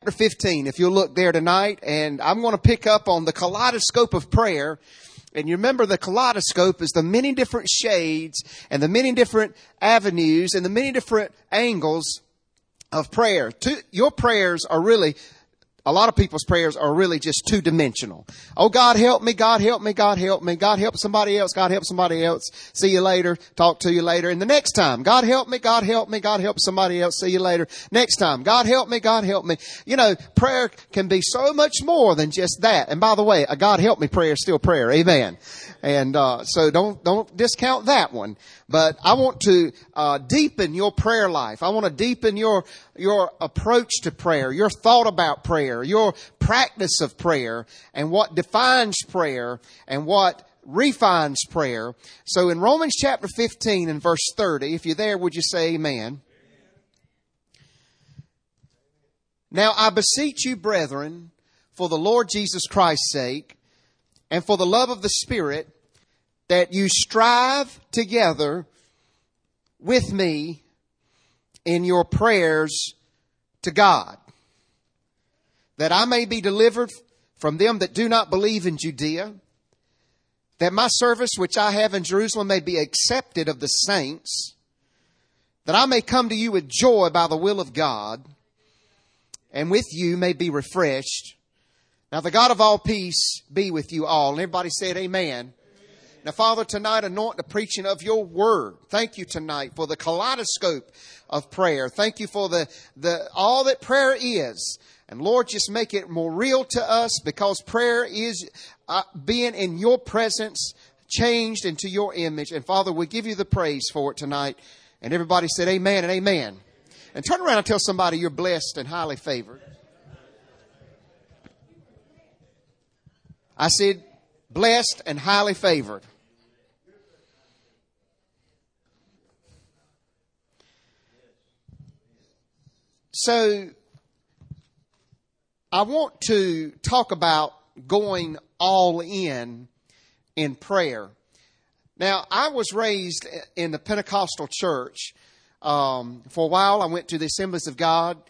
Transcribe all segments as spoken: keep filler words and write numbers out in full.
chapter fifteen, if you'll look there tonight, and I'm going to pick up on the kaleidoscope of prayer. And you remember the kaleidoscope is the many different shades and the many different avenues and the many different angles of prayer. Your prayers are really, a lot of people's prayers are really just two-dimensional. Oh, God help me, God help me, God help me, God help somebody else, God help somebody else, see you later, talk to you later. And the next time, God help me, God help me, God help somebody else, see you later. Next time, God help me, God help me. You know, prayer can be so much more than just that. And by the way, a God help me prayer is still prayer. Amen. And uh so don't don't discount that one. But I want to uh deepen your prayer life. I want to deepen your your approach to prayer, your thought about prayer, your practice of prayer, and what defines prayer and what refines prayer. So in Romans chapter fifteen and verse thirty, if you're there, would you say amen? Now I beseech you, brethren, for the Lord Jesus Christ's sake, and for the love of the Spirit, that you strive together with me in your prayers to God, that I may be delivered from them that do not believe in Judea, that my service which I have in Jerusalem may be accepted of the saints, that I may come to you with joy by the will of God, and with you may be refreshed. Now the God of all peace be with you all. And everybody said amen. Amen. Now, Father, tonight anoint the preaching of your word. Thank you tonight for the kaleidoscope of prayer. Thank you for the, the all that prayer is. And Lord, just make it more real to us, because prayer is uh, being in your presence, changed into your image. And Father, we give you the praise for it tonight. And everybody said amen and amen. And turn around and tell somebody you're blessed and highly favored. I said, blessed and highly favored. So, I want to talk about going all in in prayer. Now, I was raised in the Pentecostal church. Um, for a while, I went to the Assemblies of God.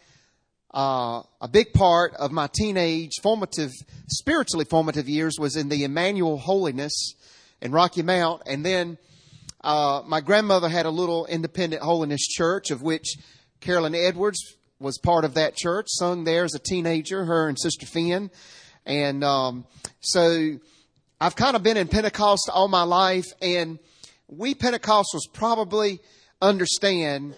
Uh, a big part of my teenage formative, spiritually formative years was in the Emmanuel Holiness in Rocky Mount. And then, uh, my grandmother had a little independent holiness church, of which Carolyn Edwards was part of that church, sung there as a teenager, her and Sister Finn. And, um, so I've kind of been in Pentecost all my life, and we Pentecostals probably understand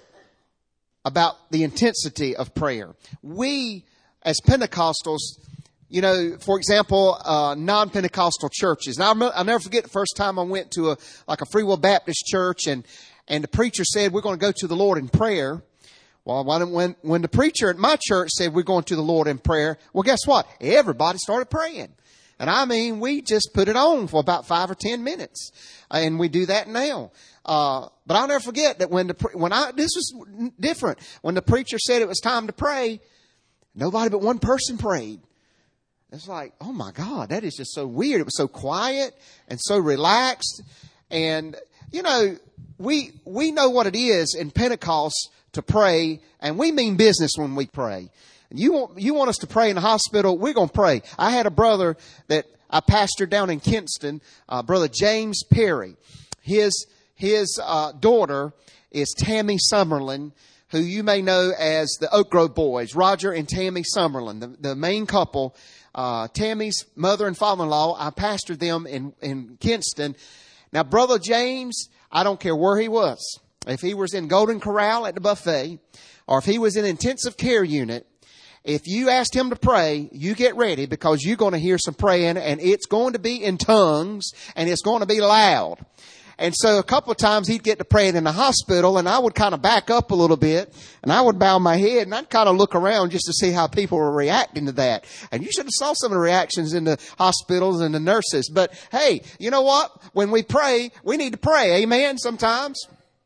about the intensity of prayer. We, as Pentecostals, you know, for example, uh, non-Pentecostal churches. Now, I'll never forget the first time I went to a, like a Free Will Baptist church, and, and the preacher said, we're going to go to the Lord in prayer. Well, when, when the preacher at my church said we're going to the Lord in prayer, well, guess what? Everybody started praying. And I mean, we just put it on for about five or ten minutes. And we do that now. Uh, but I'll never forget that when the, when I, this was different. When the preacher said it was time to pray, nobody but one person prayed. It's like, oh my God, that is just so weird. It was so quiet and so relaxed. And, you know, we, we know what it is in Pentecost to pray, and we mean business when we pray. You want, you want us to pray in the hospital, we're going to pray. I had a brother that I pastored down in Kinston, uh, Brother James Perry. His, his, uh, daughter is Tammy Summerlin, who you may know as the Oak Grove Boys, Roger and Tammy Summerlin, the, the main couple. Uh, Tammy's mother and father-in-law, I pastored them in, in Kinston. Now, Brother James, I don't care where he was. If he was in Golden Corral at the buffet, or if he was in intensive care unit, if you asked him to pray, you get ready, because you're going to hear some praying, and it's going to be in tongues, and it's going to be loud. And so a couple of times he'd get to praying in the hospital, and I would kind of back up a little bit, and I would bow my head, and I'd kind of look around just to see how people were reacting to that. And you should have saw some of the reactions in the hospitals and the nurses. But hey, you know what? When we pray, we need to pray. Amen. Sometimes.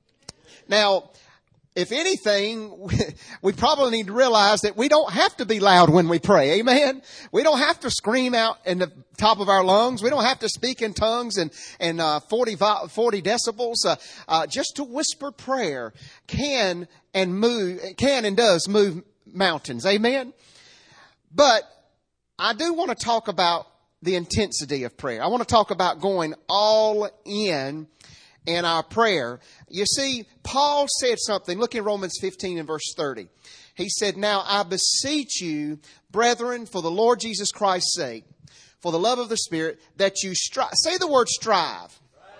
Now, if anything, we probably need to realize that we don't have to be loud when we pray. Amen. We don't have to scream out in the top of our lungs. We don't have to speak in tongues and, and, uh, forty, forty decibels. Uh, uh, just to whisper prayer can and move, can and does move mountains. Amen. But I do want to talk about the intensity of prayer. I want to talk about going all in in our prayer. You see, Paul said something. Look in Romans fifteen and verse thirty. He said, now I beseech you, brethren, for the Lord Jesus Christ's sake, for the love of the Spirit, that you strive. Say the word strive.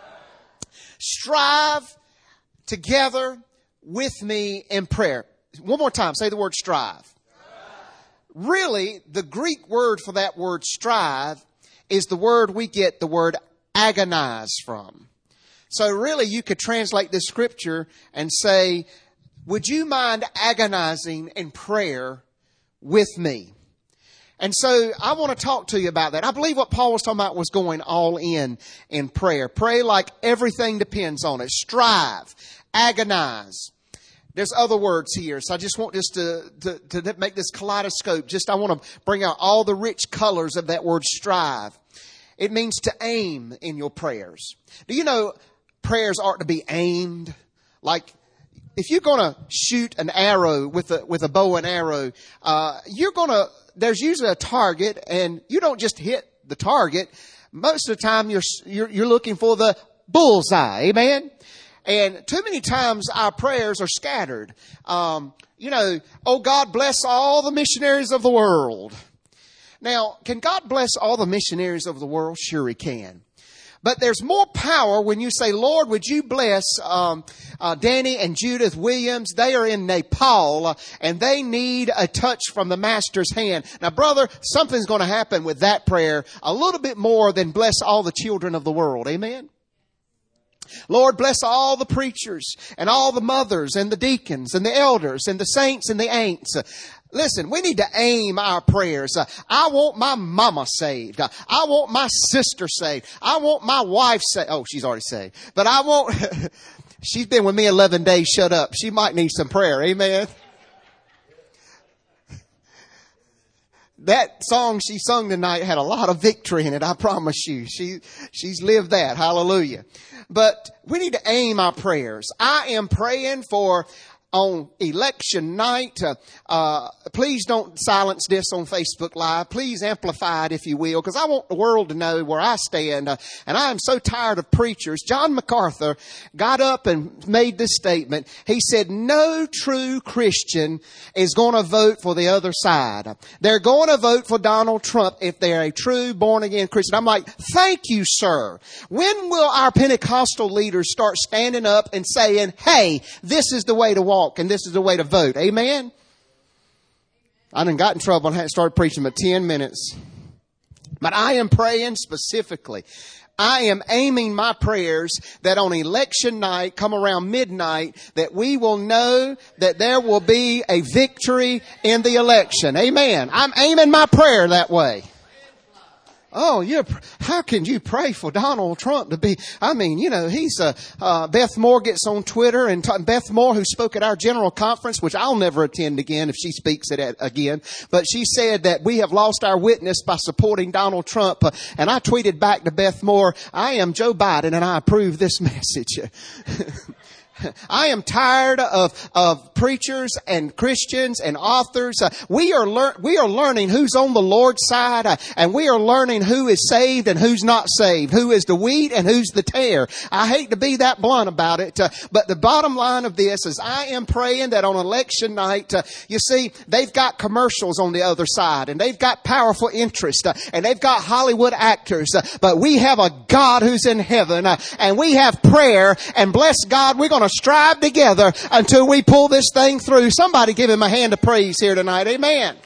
Strive together with me in prayer. One more time. Say the word strive. Really, the Greek word for that word strive is the word we get the word agonize from. So really, you could translate this scripture and say, would you mind agonizing in prayer with me? And so I want to talk to you about that. I believe what Paul was talking about was going all in in prayer. Pray like everything depends on it. Strive, agonize. There's other words here. So I just want this to, to, to make this kaleidoscope. Just I want to bring out all the rich colors of that word strive. It means to aim in your prayers. Do you know prayers aren't to be aimed? Like if you're going to shoot an arrow with a, with a bow and arrow, uh, you're going to, there's usually a target and you don't just hit the target. Most of the time you're, you're, you're looking for the bullseye. Amen. And too many times our prayers are scattered. Um, you know, oh, God bless all the missionaries of the world. Now, can God bless all the missionaries of the world? Sure He can. But there's more power when you say, Lord, would you bless um, uh, Danny and Judith Williams? They are in Nepal uh, and they need a touch from the Master's hand. Now, brother, something's going to happen with that prayer a little bit more than bless all the children of the world. Amen? Lord, bless all the preachers and all the mothers and the deacons and the elders and the saints and the ain'ts. Listen, we need to aim our prayers. Uh, I want my mama saved. Uh, I want my sister saved. I want my wife saved. Oh, she's already saved. But I want, she's been with me eleven days shut up. She might need some prayer. Amen. That song she sung tonight had a lot of victory in it. I promise you. She, she's lived that. Hallelujah. But we need to aim our prayers. I am praying for on election night. Uh, uh, please don't silence this on Facebook Live. Please amplify it if you will, because I want the world to know where I stand. Uh, and I am so tired of preachers. John MacArthur got up and made this statement. He said, no true Christian is going to vote for the other side. They're going to vote for Donald Trump if they're a true born-again Christian. I'm like, thank you, sir. When will our Pentecostal leaders start standing up and saying, hey, this is the way to walk? And this is the way to vote. Amen. I done got in trouble and hadn't started preaching but ten minutes. But I am praying specifically. I am aiming my prayers that on election night, come around midnight, that we will know that there will be a victory in the election. Amen. I'm aiming my prayer that way. Oh, you're, how can you pray for Donald Trump to be, I mean, you know, he's, uh, uh, Beth Moore gets on Twitter and t- Beth Moore, who spoke at our general conference, which I'll never attend again if she speaks at it again, but she said that we have lost our witness by supporting Donald Trump. Uh, and I tweeted back to Beth Moore, I am Joe Biden and I approve this message. I am tired of, of preachers and Christians and authors. Uh, we are lear- we are learning who's on the Lord's side, uh, and we are learning who is saved and who's not saved, who is the wheat and who's the tare. I hate to be that blunt about it, uh, but the bottom line of this is I am praying that on election night, uh, you see, they've got commercials on the other side, and they've got powerful interest, uh, and they've got Hollywood actors, uh, but we have a God who's in heaven, uh, and we have prayer, and bless God, we're going to strive together until we pull this thing through. Somebody give him a hand of praise here tonight. Amen.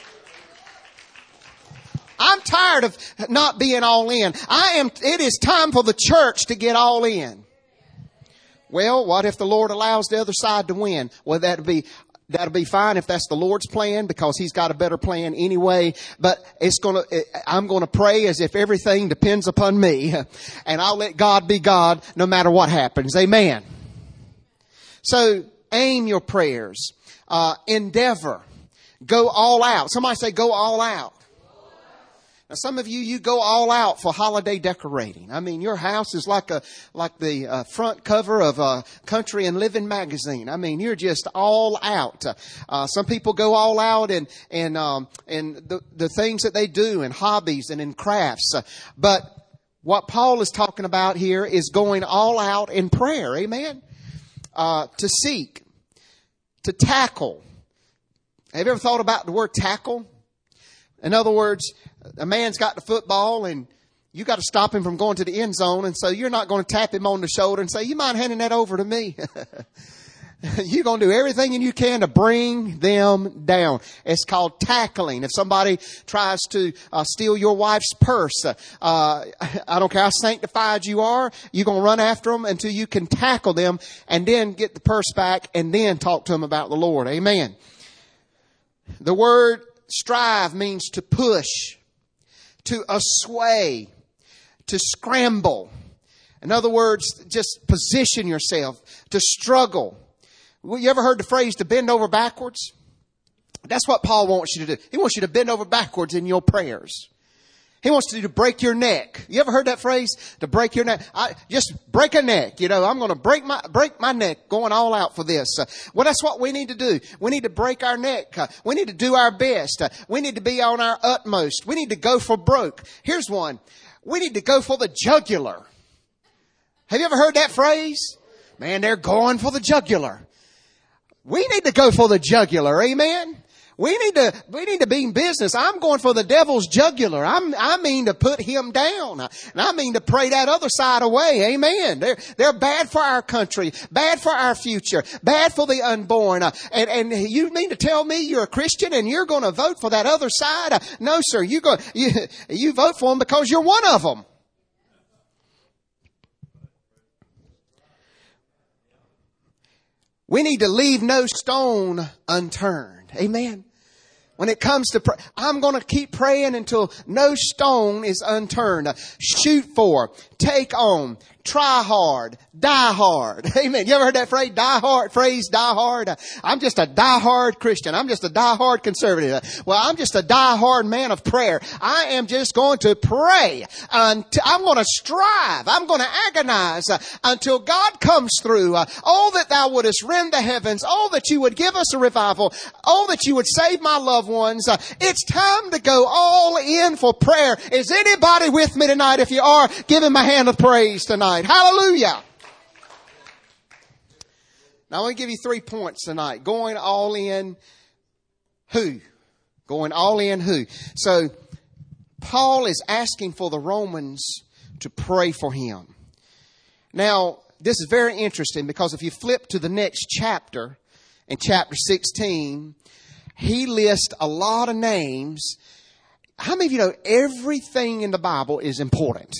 I'm tired of not being all in. I am, it is time for the church to get all in. Well, what if the Lord allows the other side to win? Well, that'd be, that'll be fine if that's the Lord's plan, because He's got a better plan anyway. But it's gonna, I'm gonna pray as if everything depends upon me, and I'll let God be God no matter what happens. Amen. So aim your prayers, uh, endeavor, go all out. Somebody say go all out. Now, some of you, you go all out for holiday decorating. I mean, your house is like a like the uh, front cover of a Country and Living magazine. I mean, you're just all out. Uh, some people go all out in in um, in the the things that they do, in hobbies and in crafts. Uh, but what Paul is talking about here is going all out in prayer. Amen. Uh, to seek, to tackle. Have you ever thought about the word tackle? In other words, a man's got the football and you got to stop him from going to the end zone. And so you're not going to tap him on the shoulder and say, you mind handing that over to me? You're going to do everything you can to bring them down. It's called tackling. If somebody tries to uh, steal your wife's purse, uh, I don't care how sanctified you are, you're going to run after them until you can tackle them and then get the purse back and then talk to them about the Lord. Amen. The word strive means to push, to assuage, to scramble. In other words, just position yourself, to struggle. You ever heard the phrase to bend over backwards? That's what Paul wants you to do. He wants you to bend over backwards in your prayers. He wants you to break your neck. You ever heard that phrase? To break your neck. I, just break a neck. You know, I'm going to break my, break my neck going all out for this. Uh, well, that's what we need to do. We need to break our neck. Uh, we need to do our best. Uh, we need to be on our utmost. We need to go for broke. Here's one. We need to go for the jugular. Have you ever heard that phrase? Man, they're going for the jugular. We need to go for the jugular. Amen. We need to, we need to be in business. I'm going for the devil's jugular. I'm, I mean to put him down. And I mean to pray that other side away. Amen. They're, they're bad for our country, bad for our future, bad for the unborn. Uh, and, and you mean to tell me you're a Christian and you're going to vote for that other side? Uh, no, sir. You go, you, you vote for them because you're one of them. We need to leave no stone unturned. Amen. When it comes to pray, I'm going to keep praying until no stone is unturned. Shoot for, take on, try hard, die hard. Amen. You ever heard that phrase, die hard, phrase, die hard? I'm just a die hard Christian. I'm just a die hard conservative. Well, I'm just a die hard man of prayer. I am just going to pray. Until, I'm going to strive. I'm going to agonize uh, until God comes through. Uh, oh, that thou wouldest rend the heavens. Oh, that you would give us a revival. Oh, that you would save my loved ones. Uh, it's time to go all in for prayer. Is anybody with me tonight? If you are, give him a hand of praise tonight. Hallelujah. Now, I want to give you three points tonight. Going all in who? Going all in who? So, Paul is asking for the Romans to pray for him. Now, this is very interesting because if you flip to the next chapter, in chapter sixteen, he lists a lot of names. How many of you know everything in the Bible is important?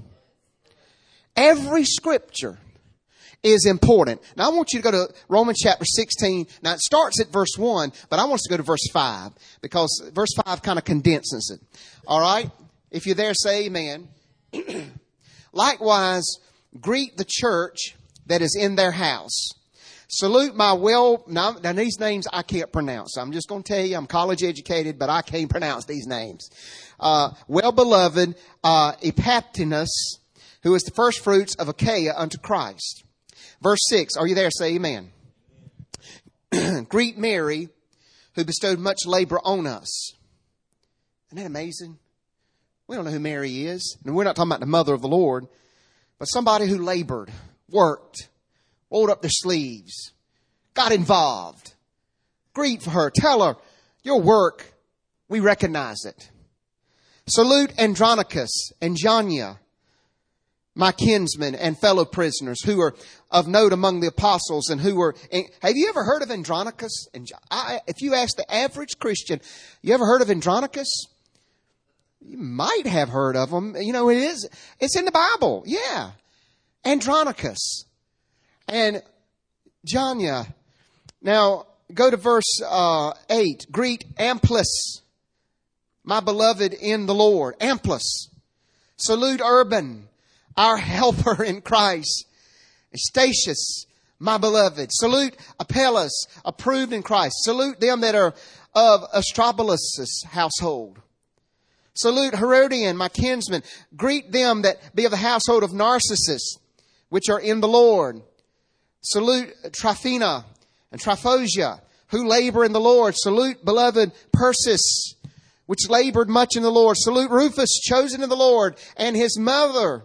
Every scripture is important. Now, I want you to go to Romans chapter sixteen. Now, it starts at verse one, but I want us to go to verse five because verse five kind of condenses it. All right? If you're there, say amen. Likewise, greet the church that is in their house. Salute my well... Now, now, these names I can't pronounce. I'm just going to tell you, I'm college educated, but I can't pronounce these names. Uh, well-beloved uh, Epaphras, who is the first fruits of Achaia unto Christ. Verse six, are you there? Say amen. Greet Mary, who bestowed much labor on us. Isn't that amazing? We don't know who Mary is. And we're not talking about the mother of the Lord, but somebody who labored, worked, rolled up their sleeves, got involved. Greet for her. Tell her, your work, we recognize it. Salute Andronicus and Jania, my kinsmen and fellow prisoners who are of note among the apostles and who were... Have you ever heard of Andronicus? And I, if you ask the average Christian, you ever heard of Andronicus? You might have heard of him. You know, it is, it's in the Bible. Yeah. Andronicus and Jania. Now, go to verse uh, eight. Greet Amplias, my beloved in the Lord. Amplias. Salute Urban, our helper in Christ. Statius, my beloved. Salute Apelles, approved in Christ. Salute them that are of Astrobulus' household. Salute Herodian, my kinsman. Greet them that be of the household of Narcissus, which are in the Lord. Salute Tryphena and Tryphosa, who labor in the Lord. Salute beloved Persis, which labored much in the Lord. Salute Rufus, chosen in the Lord, and his mother.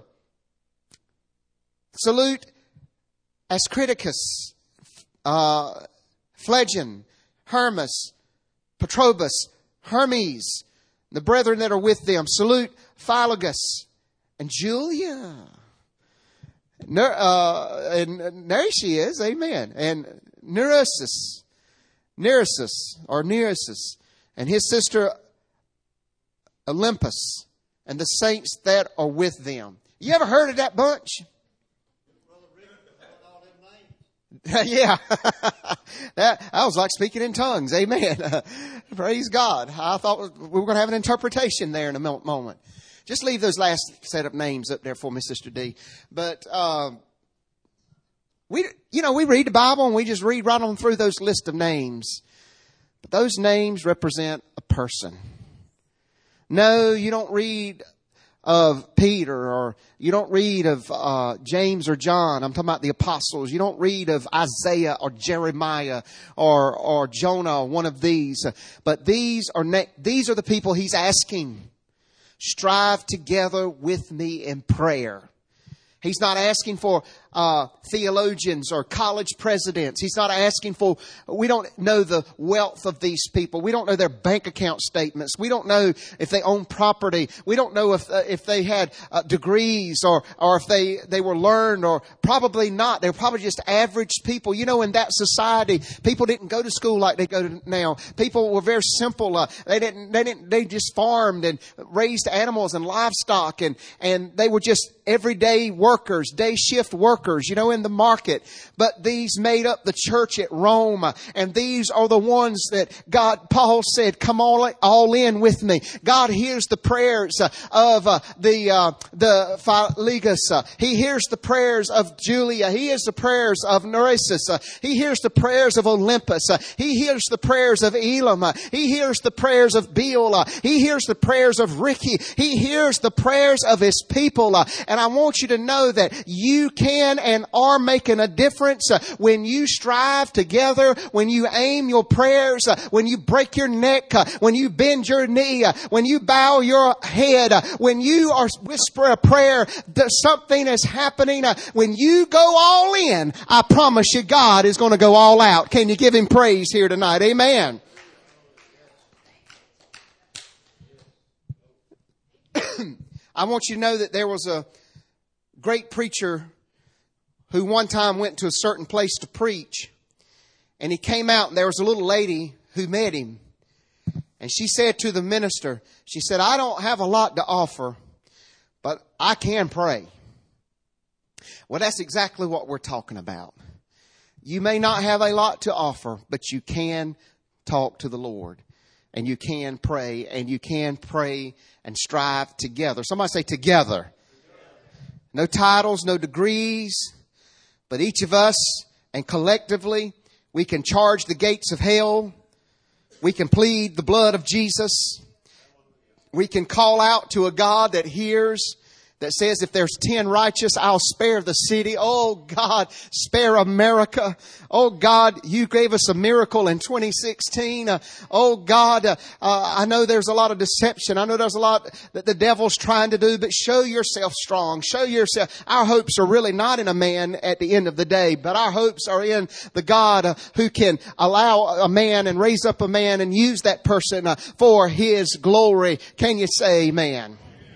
Salute Ascriticus, uh, Phlegon, Hermas, Patrobus, Hermes, the brethren that are with them. Salute Philogus and Julia. Ner, uh, and there she is, amen. And Nereus, Nereus, or Nereus, and his sister Olympus, and the saints that are with them. You ever heard of that bunch? Yeah. that, I was like speaking in tongues. Amen. Uh, praise God. I thought we were going to have an interpretation there in a moment. Just leave those last set of names up there for me, Sister D. But, uh, we, you know, we read the Bible and we just read right on through those list of names. But those names represent a person. No, you don't read of Peter, or you don't read of uh, James or John. I'm talking about the apostles. You don't read of Isaiah or Jeremiah or or Jonah, one of these. But these are na- these are the people he's asking. Strive together with me in prayer. He's not asking for uh, theologians or college presidents. He's not asking for, we don't know the wealth of these people. We don't know their bank account statements. We don't know if they own property. We don't know if uh, if they had uh, degrees or or if they, they were learned, or probably not. They're probably just average people. You know, in that society, people didn't go to school like they go to now. People were very simple. Uh, they didn't, they didn't, they just farmed and raised animals and livestock, and, and they were just everyday workers, day shift workers, you know, in the market. But these made up the church at Rome. And these are the ones that God, Paul said, come all, all in with me. God hears the prayers of uh, the, uh, the Philegus. Uh, he hears the prayers of Julia. He hears the prayers of Nereus. Uh, he hears the prayers of Olympus. Uh, he hears the prayers of Elam. Uh, he hears the prayers of Beulah. He hears the prayers of Ricky. He hears the prayers of his people. Uh, and I want you to know that you can and are making a difference uh, when you strive together, when you aim your prayers, uh, when you break your neck, uh, when you bend your knee, uh, when you bow your head, uh, when you are whisper a prayer that something is happening. Uh, when you go all in, I promise you God is going to go all out. Can you give him praise here tonight? Amen. I want you to know that there was a great preacher who one time went to a certain place to preach. And he came out and there was a little lady who met him. And she said to the minister, she said, I don't have a lot to offer, but I can pray. Well, that's exactly what we're talking about. You may not have a lot to offer, but you can talk to the Lord. And you can pray, and you can pray and strive together. Somebody say together. No titles, no degrees, but each of us, and collectively, we can charge the gates of hell. We can plead the blood of Jesus. We can call out to a God that hears, that says, if there's ten righteous, I'll spare the city. Oh God, spare America. Oh God, you gave us a miracle in twenty sixteen. Uh, oh God, uh, uh, I know there's a lot of deception. I know there's a lot that the devil's trying to do, but show yourself strong. Show yourself. Our hopes are really not in a man at the end of the day, but our hopes are in the God uh, who can allow a man and raise up a man and use that person uh, for his glory. Can you say amen?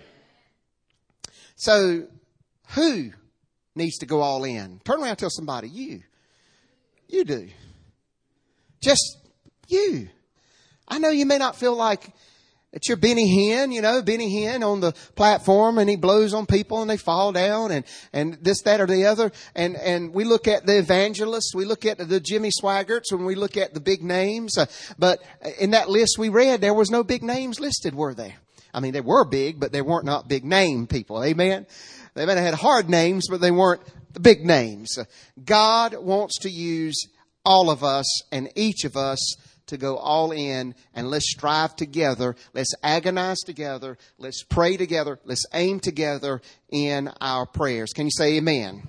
So, who needs to go all in? Turn around and tell somebody, you. You do. Just you. I know you may not feel like it's your Benny Hinn, you know, Benny Hinn on the platform, and he blows on people and they fall down, and, and this, that, or the other. And, and we look at the evangelists, we look at the Jimmy Swaggarts, and we look at the big names. Uh, but in that list we read, there was no big names listed, were there? I mean, they were big, but they weren't not big name people. Amen. They might have had hard names, but they weren't the big names. God wants to use all of us and each of us to go all in, and let's strive together. Let's agonize together. Let's pray together. Let's aim together in our prayers. Can you say amen?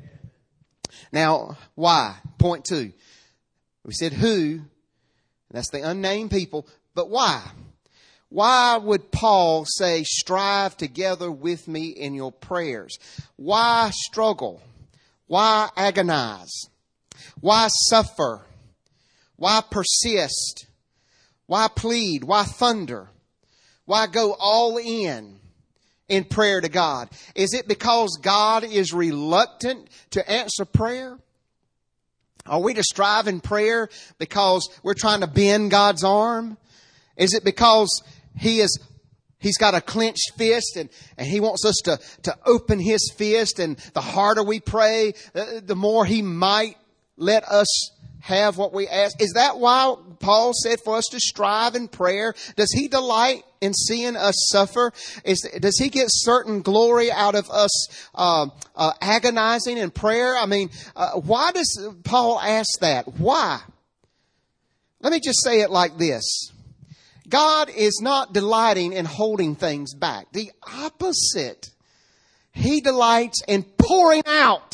Now, why? Point two. We said who. That's the unnamed people. But why? Why would Paul say, strive together with me in your prayers? Why struggle? Why agonize? Why suffer? Why persist? Why plead? Why thunder? Why go all in in prayer to God? Is it because God is reluctant to answer prayer? Are we to strive in prayer because we're trying to bend God's arm? Is it because He is He's got a clenched fist and, and He wants us to, to open His fist, and the harder we pray, the more He might let us have what we ask? Is that why Paul said for us to strive in prayer? Does He delight in seeing us suffer? Is, does He get certain glory out of us uh, uh, agonizing in prayer? I mean, uh, why does Paul ask that? Why? Let me just say it like this. God is not delighting in holding things back. The opposite. He delights in pouring out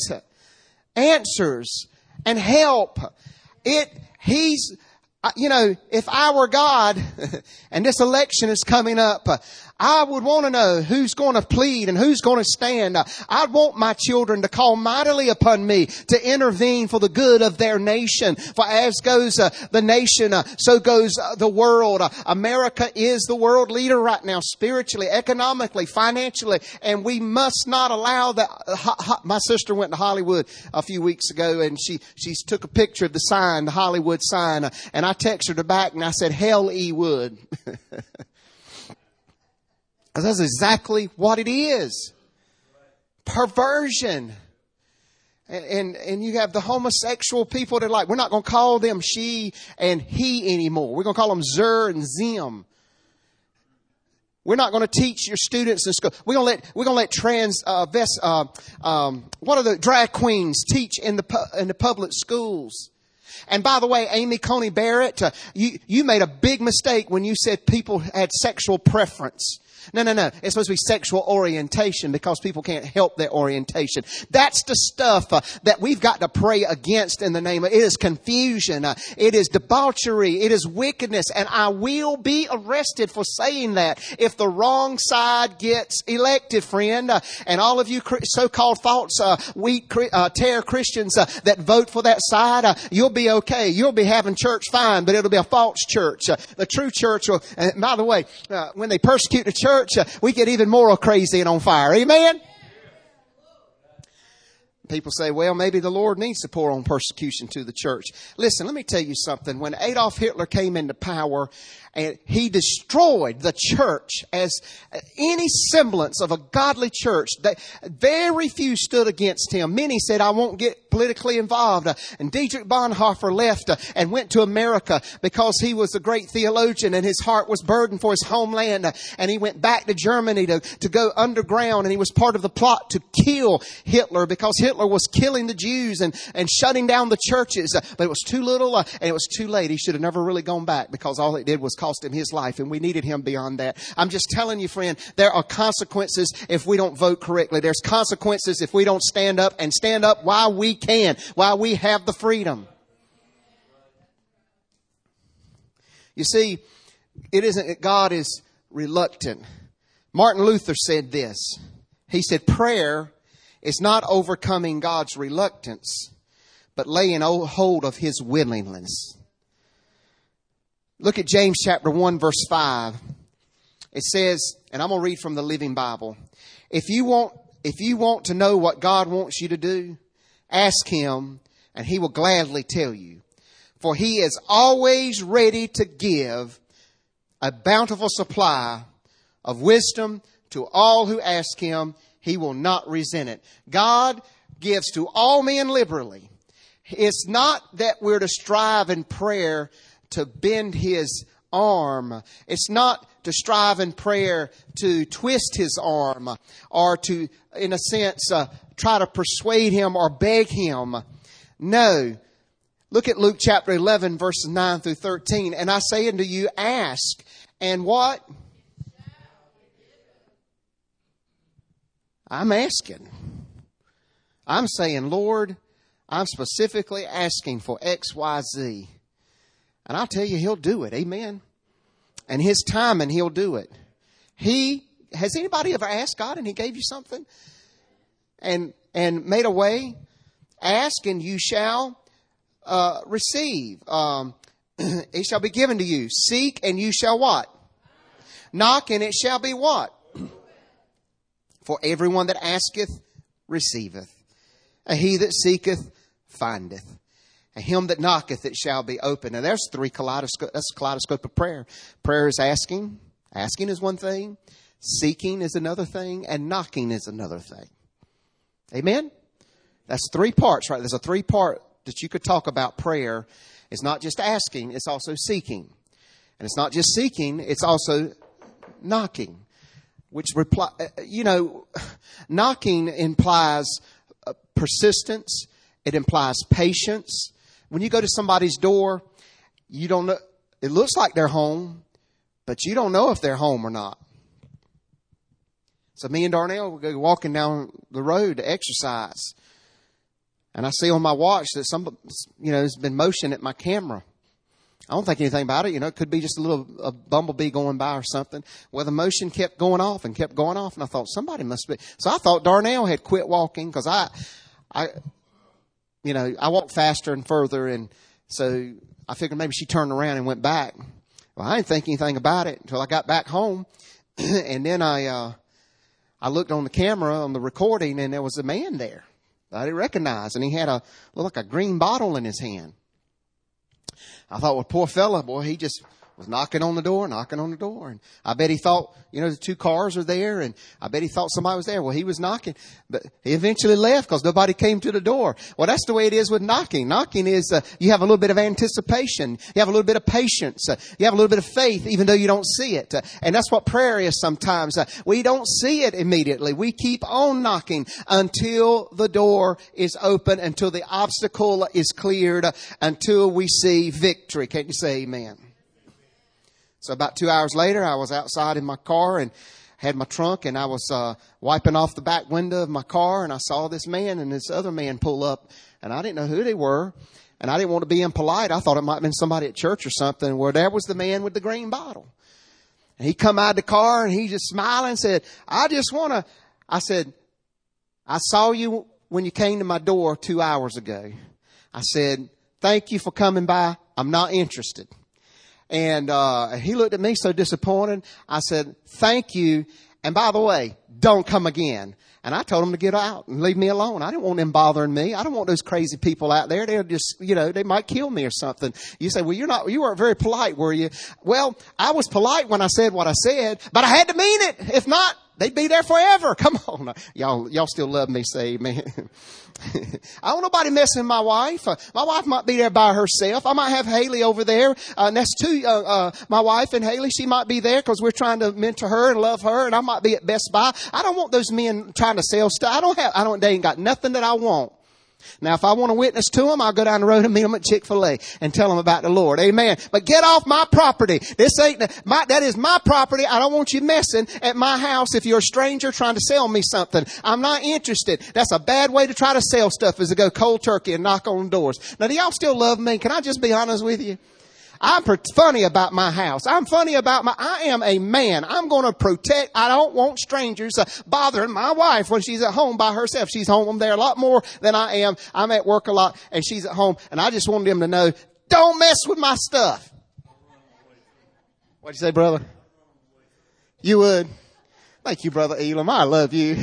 answers and help. It, he's, you know, if I were God and this election is coming up, I would want to know who's going to plead and who's going to stand. I'd want my children to call mightily upon me to intervene for the good of their nation. For as goes uh, the nation, uh, so goes uh, the world. Uh, America is the world leader right now, spiritually, economically, financially, and we must not allow that. Uh, ho- ho- my sister went to Hollywood a few weeks ago, and she she took a picture of the sign, the Hollywood sign, uh, and I texted her back and I said, "Hell, E would." Because that's exactly what it is. Perversion. And, and, and you have the homosexual people that are like, we're not going to call them she and he anymore. We're going to call them Zer and Zim. We're not going to teach your students in school. We're going to let, we're going to let trans, uh, vest, uh, um, what are the drag queens teach in the, pu- in the public schools. And by the way, Amy Coney Barrett, uh, you, you made a big mistake when you said people had sexual preference. No, no, no. It's supposed to be sexual orientation because people can't help their orientation. That's the stuff uh, that we've got to pray against in the name of it. Is confusion. Uh, it is debauchery. It is wickedness. And I will be arrested for saying that if the wrong side gets elected, friend. Uh, and all of you so-called false uh, wheat uh, tear Christians uh, that vote for that side, uh, you'll be okay. You'll be having church fine, but it'll be a false church. Uh, the true church will, and by the way, uh, when they persecute the church, Uh, we get even more crazy and on fire. Amen? People say, well, maybe the Lord needs to pour on persecution to the church. Listen, let me tell you something. When Adolf Hitler came into power, and he destroyed the church as any semblance of a godly church. They, very few stood against him. Many said, I won't get politically involved. And Dietrich Bonhoeffer left and went to America because he was a great theologian and his heart was burdened for his homeland. And he went back to Germany to, to go underground, and he was part of the plot to kill Hitler because Hitler was killing the Jews and, and shutting down the churches. But it was too little and it was too late. He should have never really gone back because all it did was cost him his life, and we needed him beyond that. I'm just telling you, friend, there are consequences if we don't vote correctly. There's consequences if we don't stand up and stand up while we can, while we have the freedom. You see, it isn't that God is reluctant. Martin Luther said this. He said, prayer is not overcoming God's reluctance, but laying hold of His willingness. Look at James chapter one, verse five. It says, and I'm going to read from the Living Bible. If you want, if you want to know what God wants you to do, ask Him and He will gladly tell you. For He is always ready to give a bountiful supply of wisdom to all who ask Him. He will not resent it. God gives to all men liberally. It's not that we're to strive in prayer to bend His arm. It's not to strive in prayer to twist His arm or to, in a sense, uh, try to persuade Him or beg Him. No. Look at Luke chapter eleven, verses nine through thirteen. And I say unto you, ask, and what? I'm asking. I'm saying, Lord, I'm specifically asking for X, Y, Z. And I'll tell you, He'll do it. Amen. And His timing, He'll do it. He, has anybody ever asked God and He gave you something? And, and made a way? Ask and you shall uh, receive. Um, it shall be given to you. Seek and you shall what? Knock and it shall be what? For everyone that asketh, receiveth. And he that seeketh, findeth. And him that knocketh, it shall be open. And there's three kaleidoscope. That's a kaleidoscope of prayer. Prayer is asking. Asking is one thing. Seeking is another thing. And knocking is another thing. Amen? That's three parts, right? There's a three part that you could talk about prayer. It's not just asking. It's also seeking. And it's not just seeking. It's also knocking. Which reply, you know, knocking implies persistence. It implies patience. When you go to somebody's door, you don't know, it looks like they're home, but you don't know if they're home or not. So me and Darnell will go walking down the road to exercise. And I see on my watch that some, you know, has been motion at my camera. I don't think anything about it. You know, it could be just a little a bumblebee going by or something. Well, the motion kept going off and kept going off. And I thought somebody must be. So I thought Darnell had quit walking because I, I, you know, I walked faster and further. And so I figured maybe she turned around and went back. Well, I didn't think anything about it until I got back home. And then I, uh, I looked on the camera on the recording and there was a man there that I didn't recognize. And he had a, looked like a green bottle in his hand. I thought, well, poor fella, boy, he just was knocking on the door, knocking on the door. And I bet he thought, you know, the two cars are there. And I bet he thought somebody was there. Well, he was knocking, but he eventually left because nobody came to the door. Well, that's the way it is with knocking. Knocking is, uh, you have a little bit of anticipation. You have a little bit of patience. Uh, you have a little bit of faith, even though you don't see it. Uh, and that's what prayer is sometimes. Uh, we don't see it immediately. We keep on knocking until the door is open, until the obstacle is cleared, uh, until we see victory. Can't you say amen? So about two hours later, I was outside in my car and had my trunk and I was uh, wiping off the back window of my car and I saw this man and this other man pull up and I didn't know who they were and I didn't want to be impolite. I thought it might have been somebody at church or something. Well, there was the man with the green bottle. And he come out of the car and he just smiling and said, I just want to, I said, I saw you when you came to my door two hours ago. I said, thank you for coming by. I'm not interested. And uh he looked at me so disappointed. I said, thank you. And by the way, don't come again. And I told him to get out and leave me alone. I didn't want them bothering me. I don't want those crazy people out there. They'll just, you know, they might kill me or something. You say, well, you're not, you weren't very polite, were you? Well, I was polite when I said what I said, but I had to mean it. If not, they'd be there forever. Come on. Y'all, y'all still love me, say amen. I don't want nobody messing with my wife. Uh, my wife might be there by herself. I might have Haley over there. Uh, and that's two, uh, uh, my wife and Haley, she might be there because we're trying to mentor her and love her. And I might be at Best Buy. I don't want those men trying to sell stuff. I don't have, I don't, they ain't got nothing that I want. Now, if I want to witness to them, I'll go down the road and meet them at Chick-fil-A and tell them about the Lord. Amen. But get off my property. This ain't, my, that is my property. I don't want you messing at my house if you're a stranger trying to sell me something. I'm not interested. That's a bad way to try to sell stuff, is to go cold turkey and knock on doors. Now, do y'all still love me? Can I just be honest with you? I'm funny about my house. I'm funny about my, I am a man. I'm going to protect. I don't want strangers uh, bothering my wife when she's at home by herself. She's home there a lot more than I am. I'm at work a lot and she's at home. And I just want them to know, don't mess with my stuff. What'd you say, brother? You would? Thank you, Brother Elam. I love you.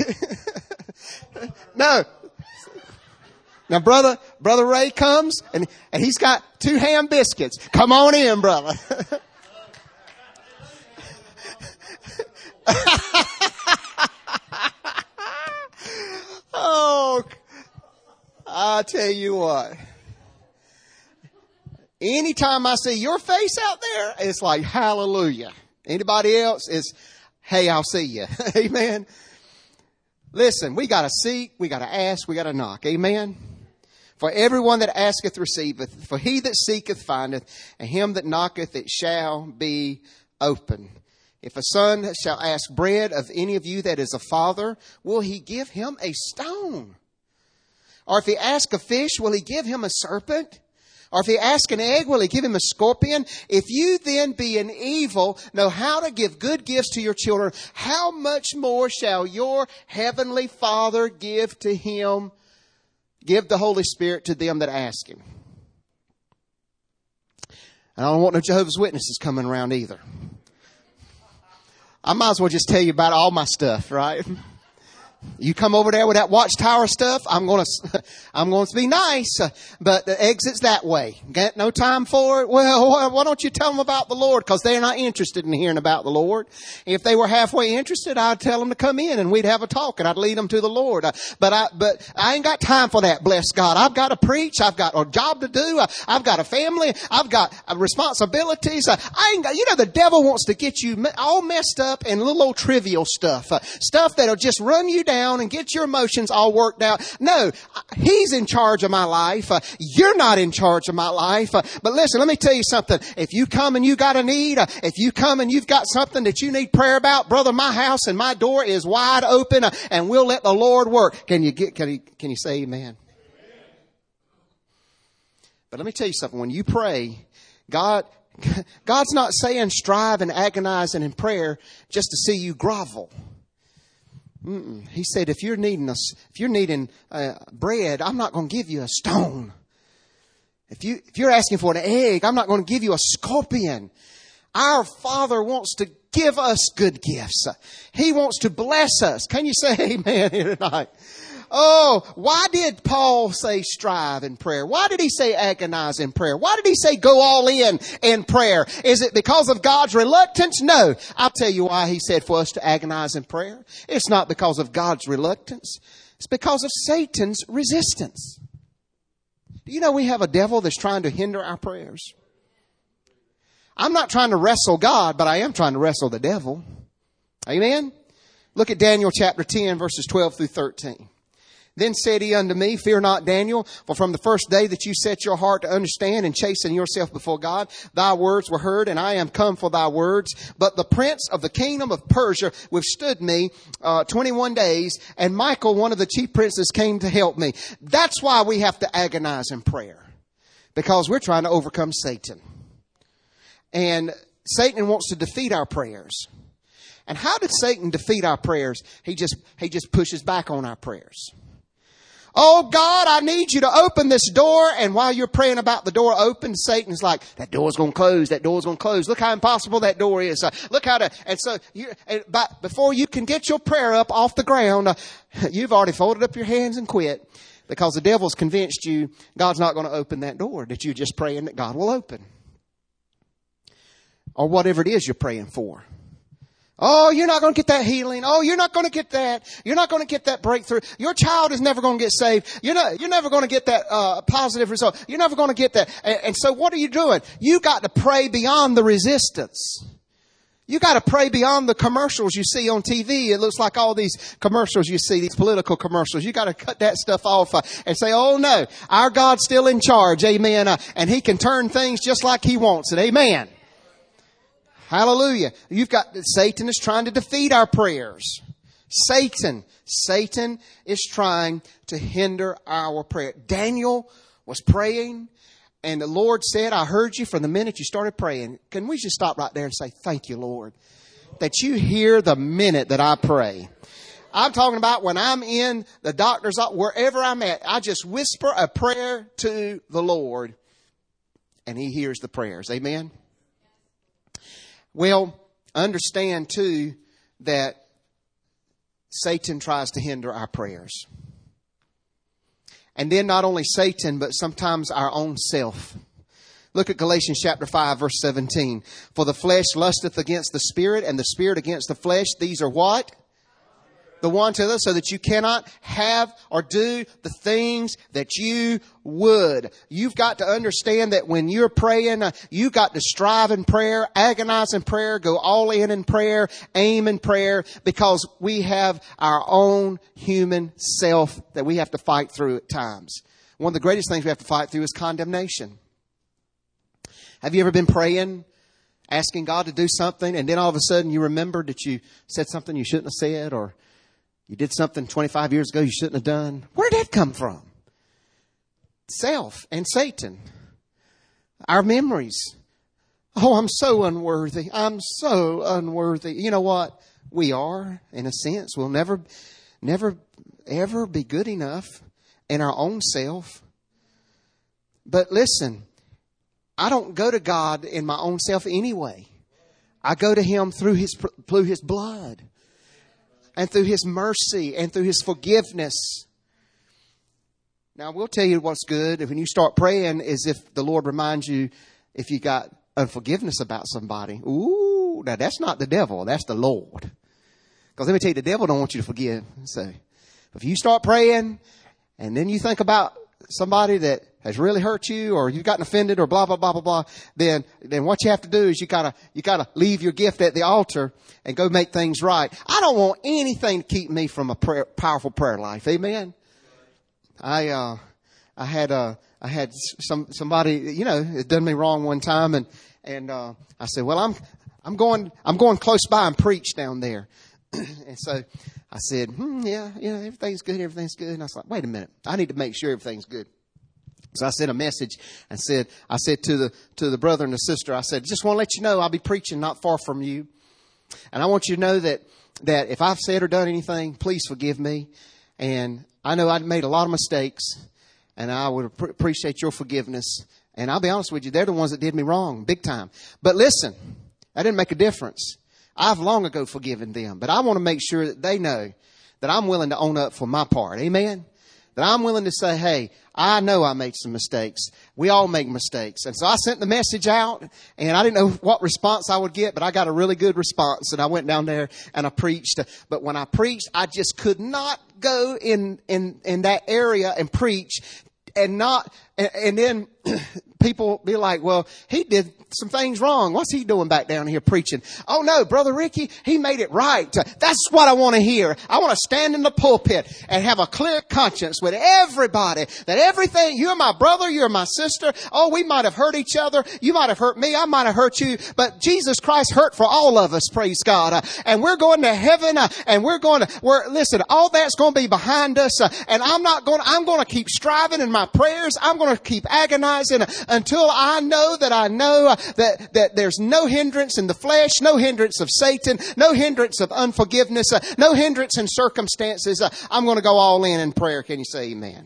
No. Now, brother, brother Ray comes and, and he's got two ham biscuits. Come on in, brother. Oh, I tell you what. Anytime I see your face out there, it's like hallelujah. Anybody else is, hey, I'll see you. Amen. Listen, we got to seek, we got to ask, we got to knock. Amen. For everyone that asketh receiveth, for he that seeketh findeth, and him that knocketh it shall be open. If a son shall ask bread of any of you that is a father, will he give him a stone? Or if he ask a fish, will he give him a serpent? Or if he ask an egg, will he give him a scorpion? If you then, being evil, know how to give good gifts to your children, how much more shall your heavenly Father give to him, give the Holy Spirit to them that ask him? And I don't want no Jehovah's Witnesses coming around either. I might as well just tell you about all my stuff, right? You come over there with that Watchtower stuff, I'm going to, I'm going to be nice, uh, but the exit's that way. Got no time for it? Well, why don't you tell them about the Lord? Because they're not interested in hearing about the Lord. If they were halfway interested, I'd tell them to come in and we'd have a talk and I'd lead them to the Lord. Uh, but I, but I ain't got time for that, bless God. I've got to preach. I've got a job to do. Uh, I've got a family. I've got uh, responsibilities. Uh, I ain't got, you know, the devil wants to get you all messed up in little old trivial stuff, uh, stuff that'll just run you down down and get your emotions all worked out. No, he's in charge of my life. Uh, you're not in charge of my life. Uh, but listen, let me tell you something. If you come and you got a need, uh, if you come and you've got something that you need prayer about, brother, my house and my door is wide open, uh, and we'll let the Lord work. Can you get, can you, can you say amen? But let me tell you something. When you pray, God, God's not saying strive and agonize and in prayer just to see you grovel. Mm-mm. He said, if you're needing us, if you're needing uh, bread, I'm not going to give you a stone. If you, if you're asking for an egg, I'm not going to give you a scorpion. Our Father wants to give us good gifts. He wants to bless us. Can you say amen here tonight? Oh, why did Paul say strive in prayer? Why did he say agonize in prayer? Why did he say go all in in prayer? Is it because of God's reluctance? No. I'll tell you why he said for us to agonize in prayer. It's not because of God's reluctance. It's because of Satan's resistance. Do you know we have a devil that's trying to hinder our prayers? I'm not trying to wrestle God, but I am trying to wrestle the devil. Amen? Look at Daniel chapter ten, verses twelve through thirteen. Then said he unto me, fear not, Daniel, for from the first day that you set your heart to understand and chasten yourself before God, thy words were heard, and I am come for thy words. But the prince of the kingdom of Persia withstood me uh, twenty-one days, and Michael, one of the chief princes, came to help me. That's why we have to agonize in prayer, because we're trying to overcome Satan. And Satan wants to defeat our prayers. And how did Satan defeat our prayers? He just, he just pushes back on our prayers. Oh God, I need you to open this door. And while you're praying about the door open, Satan's like, that door's going to close. That door's going to close. Look how impossible that door is. Uh, look how to, and so you, and but before you can get your prayer up off the ground, uh, you've already folded up your hands and quit, because the devil's convinced you God's not going to open that door that you're just praying that God will open. Or whatever it is you're praying for. Oh, you're not going to get that healing. Oh, you're not going to get that. You're not going to get that breakthrough. Your child is never going to get saved. You're not, you're never going to get that uh, positive result. You're never going to get that. And, and so what are you doing? You got to pray beyond the resistance. You got to pray beyond the commercials you see on T V. It looks like all these commercials you see, these political commercials. You got to cut that stuff off uh, and say, oh no, our God's still in charge. Amen. Uh, and he can turn things just like he wants it. Amen. Hallelujah. You've got, Satan is trying to defeat our prayers. Satan, Satan is trying to hinder our prayer. Daniel was praying, and the Lord said, I heard you from the minute you started praying. Can we just stop right there and say, thank you, Lord, that you hear the minute that I pray. I'm talking about when I'm in the doctor's office, wherever I'm at, I just whisper a prayer to the Lord, and he hears the prayers. Amen. Well, understand too that Satan tries to hinder our prayers. And then not only Satan, but sometimes our own self. Look at Galatians chapter five, verse seventeen. For the flesh lusteth against the spirit, and the spirit against the flesh. These are what? The one to the other, so that you cannot have or do the things that you would. You've got to understand that when you're praying, uh, you've got to strive in prayer, agonize in prayer, go all in in prayer, aim in prayer, because we have our own human self that we have to fight through at times. one of the greatest things we have to fight through is condemnation. Have you ever been praying, asking God to do something, and then all of a sudden you remember that you said something you shouldn't have said, or you did something twenty-five years ago you shouldn't have done? Where did that come from? Self and Satan. Our memories. Oh, I'm so unworthy. I'm so unworthy. You know what? We are, in a sense. We'll never, never, ever be good enough in our own self. But listen, I don't go to God in my own self anyway. I go to Him through His, through His blood and through His mercy and through His forgiveness. Now, we'll tell you what's good. When you start praying, is if the Lord reminds you if you got unforgiveness about somebody. Ooh, now that's not the devil. That's the Lord. Because let me tell you, the devil don't want you to forgive. So if you start praying and then you think about somebody that has really hurt you, or you've gotten offended, or blah, blah, blah, blah, blah, then, then what you have to do is you gotta, you gotta leave your gift at the altar and go make things right. I don't want anything to keep me from a prayer, powerful prayer life. Amen. I, uh, I had, uh, I had some, somebody, you know, had done me wrong one time, and, and, uh, I said, well, I'm, I'm going, I'm going close by and preach down there. And so I said, hmm, yeah, yeah, everything's good, everything's good. And I was like, wait a minute, I need to make sure everything's good. So I sent a message and said, I said to the, to the brother and the sister, I said, just want to let you know I'll be preaching not far from you. And I want you to know that, that if I've said or done anything, please forgive me. And I know I've made a lot of mistakes, and I would ap- appreciate your forgiveness. And I'll be honest with you, they're the ones that did me wrong, big time. But listen, that didn't make a difference. I've long ago forgiven them, but I want to make sure that they know that I'm willing to own up for my part. Amen? That I'm willing to say, hey, I know I made some mistakes. We all make mistakes. And so I sent the message out, and I didn't know what response I would get, but I got a really good response. And I went down there and I preached. But when I preached, I just could not go in, in, in that area and preach and not, and, and then people be like, well, he did some things wrong. What's he doing back down here preaching? Oh no, Brother Ricky, he made it right. That's what I want to hear. I want to stand in the pulpit and have a clear conscience with everybody that everything, you're my brother, you're my sister. Oh, we might have hurt each other. You might have hurt me. I might have hurt you, but Jesus Christ hurt for all of us. Praise God. Uh, and we're going to heaven, uh, and we're going to, we're, listen, all that's going to be behind us. Uh, and I'm not going, I'm going to keep striving in my prayers. I'm going to keep agonizing uh, until I know that I know uh, that, that there's no hindrance in the flesh, no hindrance of Satan, no hindrance of unforgiveness, uh, no hindrance in circumstances. Uh, I'm going to go all in in prayer. Can you say amen?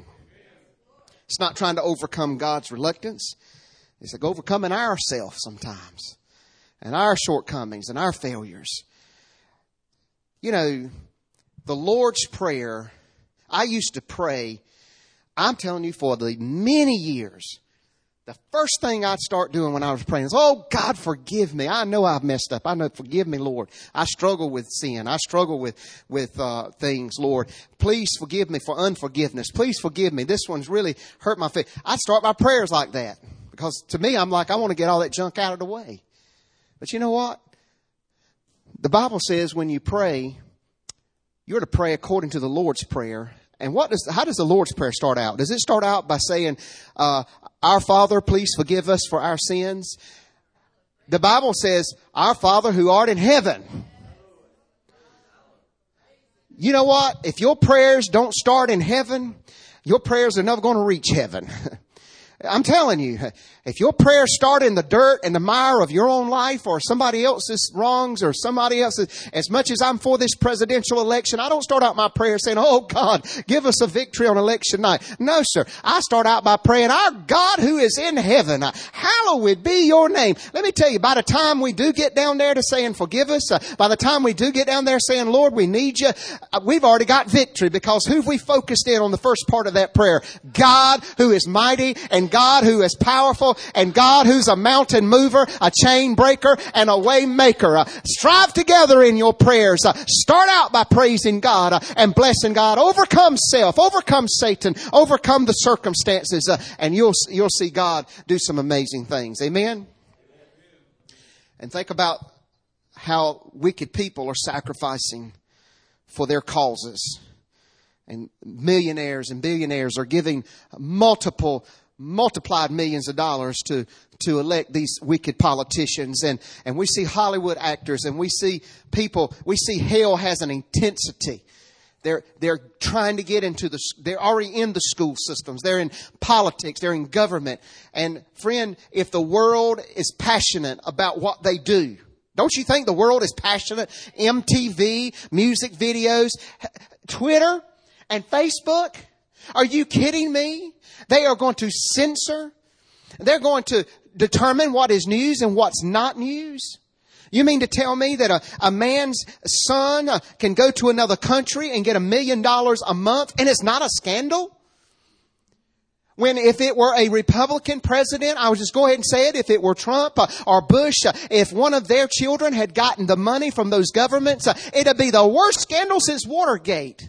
It's not trying to overcome God's reluctance. It's like overcoming ourselves sometimes and our shortcomings and our failures. You know, the Lord's Prayer, I used to pray, I'm telling you, for the many years, the first thing I'd start doing when I was praying is, oh, God, forgive me. I know I've messed up. I know, forgive me, Lord. I struggle with sin. I struggle with, with, uh, things, Lord. Please forgive me for unforgiveness. Please forgive me. This one's really hurt my faith. I'd start my prayers like that because to me, I'm like, I want to get all that junk out of the way. But you know what? The Bible says when you pray, you're to pray according to the Lord's Prayer. And what does, how does the Lord's Prayer start out? Does it start out by saying, uh, our Father, please forgive us for our sins? The Bible says, our Father who art in heaven. You know what? If your prayers don't start in heaven, your prayers are never going to reach heaven. I'm telling you, if your prayers start in the dirt and the mire of your own life or somebody else's wrongs or somebody else's, as much as I'm for this presidential election, I don't start out my prayer saying, oh God, give us a victory on election night. No, sir. I start out by praying, our God who is in heaven, hallowed be your name. Let me tell you, by the time we do get down there to saying forgive us, uh, by the time we do get down there saying, Lord, we need you, uh, we've already got victory because who've we focused in on the first part of that prayer? God who is mighty and God who is powerful and God who's a mountain mover, a chain breaker, and a way maker. Uh, strive together in your prayers. Uh, start out by praising God uh, and blessing God. Overcome self, overcome Satan, overcome the circumstances, uh, and you'll you'll see God do some amazing things. Amen? And think about how wicked people are sacrificing for their causes. And millionaires and billionaires are giving multiple, multiplied millions of dollars to, to elect these wicked politicians. And, and we see Hollywood actors, and we see people, we see hell has an intensity. They're, they're trying to get into the, they're already in the school systems. They're in politics. They're in government. And friend, if the world is passionate about what they do, don't you think the world is passionate? M T V, music videos, Twitter, and Facebook? Are you kidding me? They are going to censor. They're going to determine what is news and what's not news. You mean to tell me that a, a man's son uh, can go to another country and get a million dollars a month and it's not a scandal? When if it were a Republican president, I would just go ahead and say it, if it were Trump uh, or Bush, uh, if one of their children had gotten the money from those governments, uh, it'd be the worst scandal since Watergate.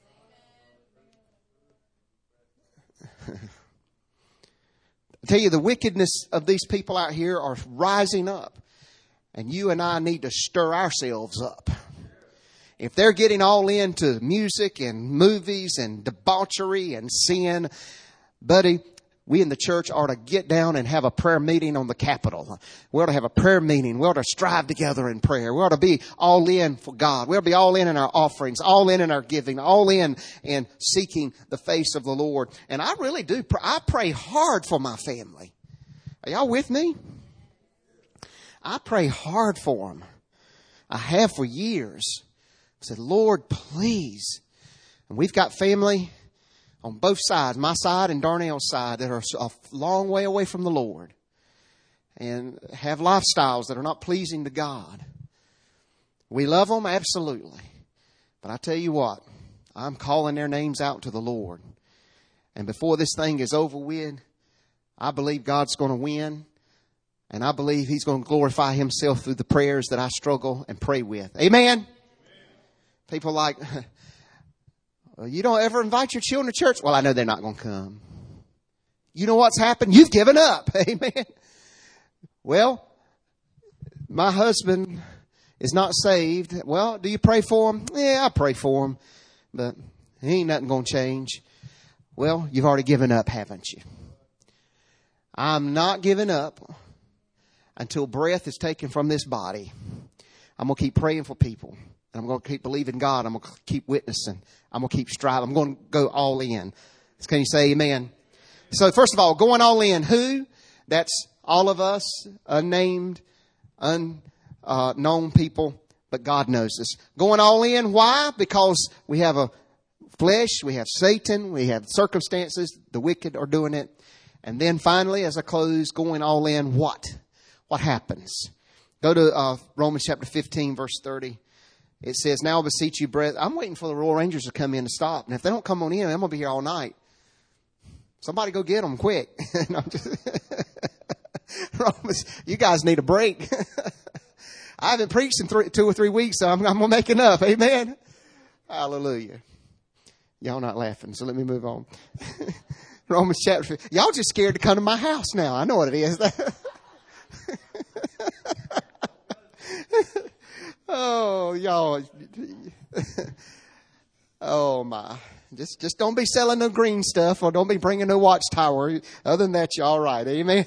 I tell you, the wickedness of these people out here are rising up. And you and I need to stir ourselves up. If they're getting all into music and movies and debauchery and sin, buddy, we in the church ought to get down and have a prayer meeting on the Capitol. We ought to have a prayer meeting. We ought to strive together in prayer. We ought to be all in for God. We ought to be all in in our offerings, all in in our giving, all in in seeking the face of the Lord. And I really do. I pray hard for my family. Are y'all with me? I pray hard for them. I have for years. I said, Lord, please. And we've got family on both sides, my side and Darnell's side, that are a long way away from the Lord and have lifestyles that are not pleasing to God. We love them, absolutely. But I tell you what, I'm calling their names out to the Lord. And before this thing is over with, I believe God's going to win. And I believe He's going to glorify Himself through the prayers that I struggle and pray with. Amen? Amen. People like, well, you don't ever invite your children to church. Well, I know they're not going to come. You know what's happened? You've given up. Amen. Well, my husband is not saved. Well, do you pray for him? Yeah, I pray for him. But ain't nothing going to change. Well, you've already given up, haven't you? I'm not giving up until breath is taken from this body. I'm going to keep praying for people. I'm going to keep believing God. I'm going to keep witnessing. I'm going to keep striving. I'm going to go all in. Can you say amen? So first of all, going all in. Who? That's all of us, unnamed, unknown people, but God knows us. Going all in. Why? Because we have a flesh, we have Satan, we have circumstances. The wicked are doing it. And then finally, as I close, going all in, what? What happens? Go to uh, Romans chapter fifteen, verse thirty. It says, now I beseech you, brethren. I'm waiting for the Royal Rangers to come in to stop. And if they don't come on in, I'm going to be here all night. Somebody go get them quick. No, just Romans, you guys need a break. I haven't preached in three, two or three weeks, so I'm, I'm going to make enough. Amen. Hallelujah. Y'all not laughing, so let me move on. Romans chapter fifteen. Y'all just scared to come to my house now. I know what it is. Oh, y'all. Oh, my. Just just don't be selling no green stuff or don't be bringing no watchtower. Other than that, you're all right. Amen.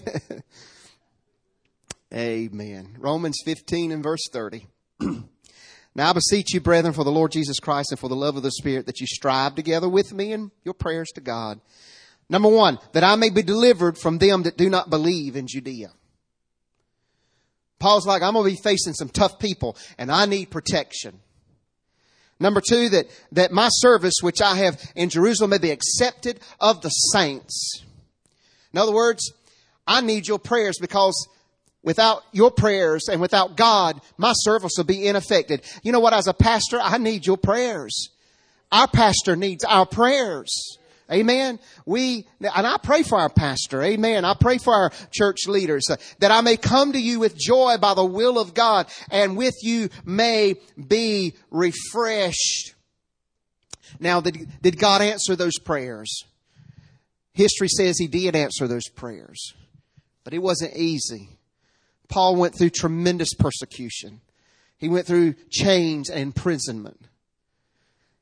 Amen. Romans fifteen and verse thirty. Now I beseech you, brethren, for the Lord Jesus Christ and for the love of the Spirit, that you strive together with me in your prayers to God. Number one, that I may be delivered from them that do not believe in Judea. Paul's like, I'm going to be facing some tough people and I need protection. Number two, that, that my service, which I have in Jerusalem, may be accepted of the saints. In other words, I need your prayers, because without your prayers and without God, my service will be ineffective. You know what? As a pastor, I need your prayers. Our pastor needs our prayers. Amen. We, and I pray for our pastor. Amen. I pray for our church leaders, uh, that I may come to you with joy by the will of God, and with you may be refreshed. Now, did, did God answer those prayers? History says He did answer those prayers, but it wasn't easy. Paul went through tremendous persecution. He went through chains and imprisonment.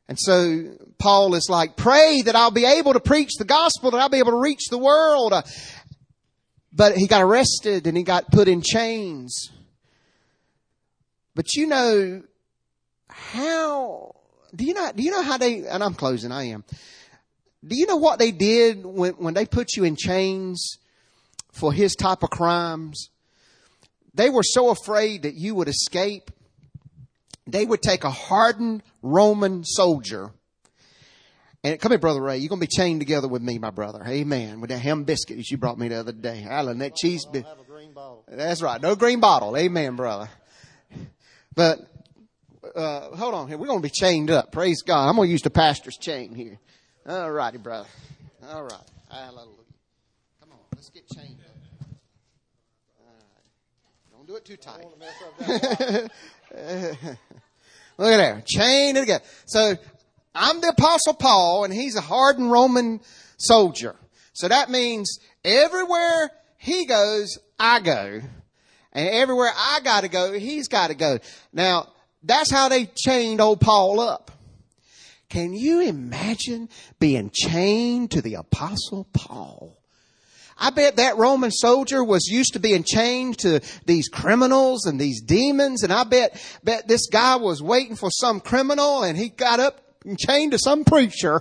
And so Paul is like, pray that I'll be able to preach the gospel, that I'll be able to reach the world. But he got arrested and he got put in chains. But you know how, do you know, do you know how they, and I'm closing, I am. Do you know what they did when, when they put you in chains for his type of crimes? They were so afraid that you would escape. They would take a hardened Roman soldier. And come here, Brother Ray. You're going to be chained together with me, my brother. Amen. With that ham biscuit that you brought me the other day. Alan, that cheese. Bi- have a green bottle. That's right. No green bottle. Amen, brother. But uh, hold on here. We're going to be chained up. Praise God. I'm going to use the pastor's chain here. All righty, brother. All right. Hallelujah. Come on. Let's get chained up. All right. Don't do it too tight. Look at there. Chained together. So I'm the Apostle Paul, and he's a hardened Roman soldier. So that means everywhere he goes, I go. And everywhere I got to go, he's got to go. Now, that's how they chained old Paul up. Can you imagine being chained to the Apostle Paul? I bet that Roman soldier was used to being chained to these criminals and these demons. And I bet, bet this guy was waiting for some criminal and he got up and chained to some preacher.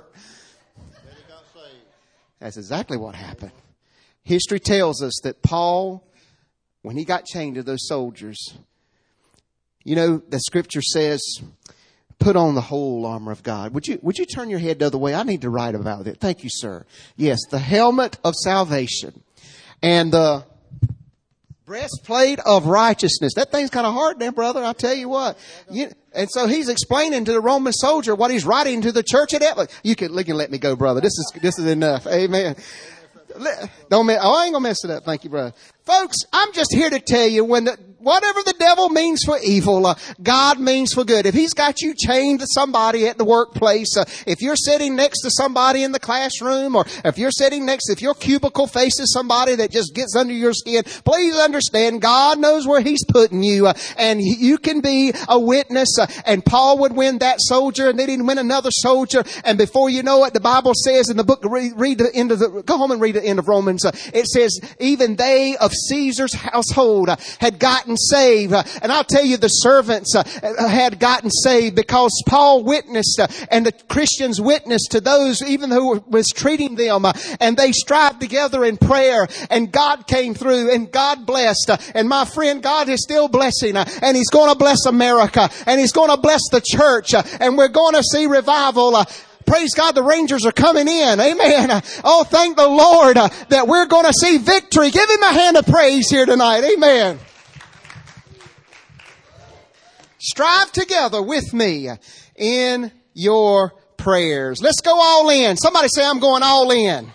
That's exactly what happened. History tells us that Paul, when he got chained to those soldiers, you know, the scripture says, put on the whole armor of God. Would you, would you turn your head the other way? I need to write about it. Thank you, sir. Yes, the helmet of salvation and the breastplate of righteousness. That thing's kind of hard there, brother. I'll tell you what. You, and so he's explaining to the Roman soldier what he's writing to the church at Ephesus. You can, you can let me go, brother. This is, this is enough. Amen. Don't mess, oh, I ain't gonna mess it up. Thank you, brother. Folks, I'm just here to tell you when the, whatever the devil means for evil, uh, God means for good. If he's got you chained to somebody at the workplace, uh, if you're sitting next to somebody in the classroom, or if you're sitting next, if your cubicle faces somebody that just gets under your skin, please understand God knows where he's putting you, uh, and you can be a witness. Uh, and Paul would win that soldier, and then he'd win another soldier, and before you know it, the Bible says in the book, read, read the end of the, go home and read the end of Romans. Uh, it says, even they of Caesar's household uh, had gotten saved. Uh, and I'll tell you, the servants uh, had gotten saved because Paul witnessed uh, and the Christians witnessed to those even who was treating them. Uh, and they strived together in prayer, and God came through and God blessed. Uh, and my friend, God is still blessing, uh, and he's going to bless America, and he's going to bless the church, uh, and we're going to see revival. Uh, Praise God, the Rangers are coming in. Amen. Oh, thank the Lord uh, that we're going to see victory. Give him a hand of praise here tonight. Amen. Strive together with me in your prayers. Let's go all in. Somebody say, I'm going all in.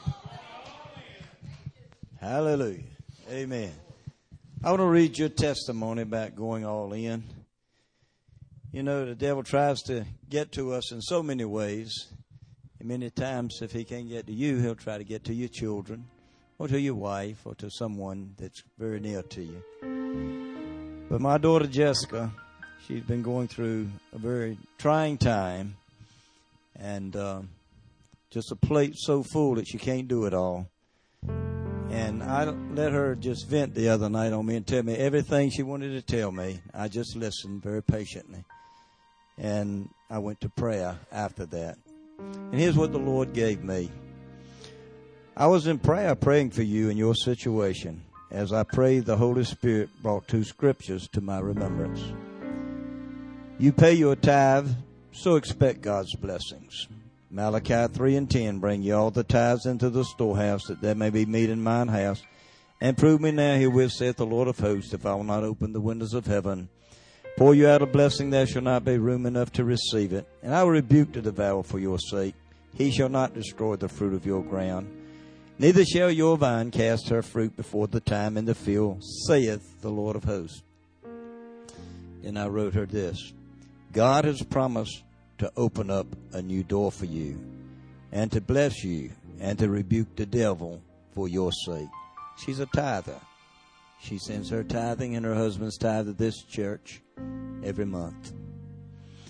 Hallelujah. Amen. I want to read your testimony about going all in. You know, the devil tries to get to us in so many ways. And many times, if he can't get to you, he'll try to get to your children, or to your wife, or to someone that's very near to you. But my daughter Jessica, she's been going through a very trying time, and uh, just a plate so full that she can't do it all. And I let her just vent the other night on me and tell me everything she wanted to tell me. I just listened very patiently. And I went to prayer after that. And here's what the Lord gave me. I was in prayer praying for you in your situation. As I prayed, the Holy Spirit brought two scriptures to my remembrance. You pay your tithe, so expect God's blessings. Malachi three and ten, bring ye all the tithes into the storehouse, that there may be meat in mine house. And prove me now herewith, saith the Lord of hosts, if I will not open the windows of heaven, pour you out a blessing, there shall not be room enough to receive it. And I will rebuke the devourer for your sake. He shall not destroy the fruit of your ground. Neither shall your vine cast her fruit before the time in the field, saith the Lord of hosts. And I wrote her this. God has promised to open up a new door for you, and to bless you, and to rebuke the devil for your sake. She's a tither. She sends her tithing and her husband's tithe to this church every month.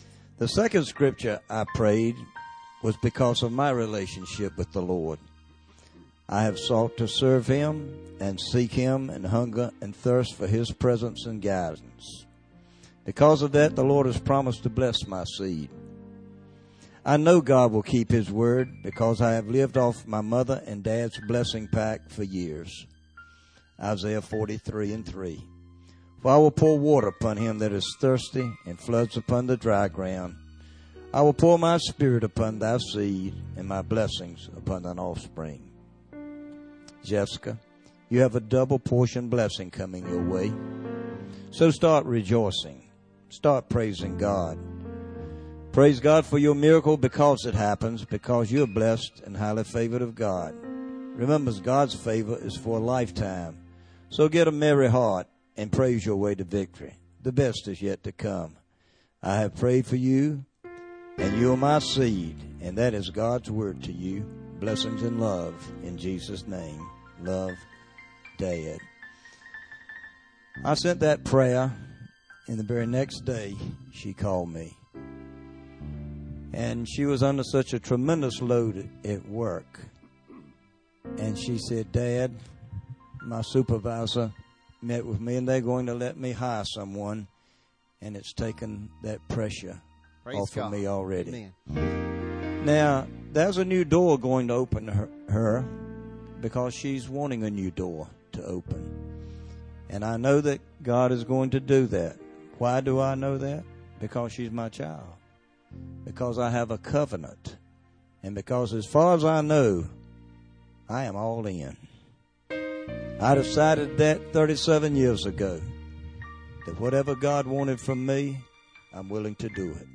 The second scripture I prayed was because of my relationship with the Lord. I have sought to serve Him and seek Him and hunger and thirst for His presence and guidance. Because of that, the Lord has promised to bless my seed. I know God will keep His word because I have lived off my mother and dad's blessing pack for years. Isaiah forty-three and three. For I will pour water upon him that is thirsty, and floods upon the dry ground. I will pour my spirit upon thy seed, and my blessings upon thine offspring. Jessica, you have a double portion blessing coming your way. So start rejoicing. Start praising God. Praise God for your miracle because it happens, because you're blessed and highly favored of God. Remember, God's favor is for a lifetime. So get a merry heart and praise your way to victory. The best is yet to come. I have prayed for you, and you are my seed, and that is God's word to you. Blessings and love in Jesus' name. Love, Dad. I sent that prayer, and the very next day she called me. And she was under such a tremendous load at work. And she said, Dad, my supervisor met with me, and they're going to let me hire someone, and it's taken that pressure Praise off God. Of me already. Amen. Now, there's a new door going to open her, her because she's wanting a new door to open. And I know that God is going to do that. Why do I know that? Because she's my child. Because I have a covenant. And because as far as I know, I am all in. I decided that thirty-seven years ago, that whatever God wanted from me, I'm willing to do it.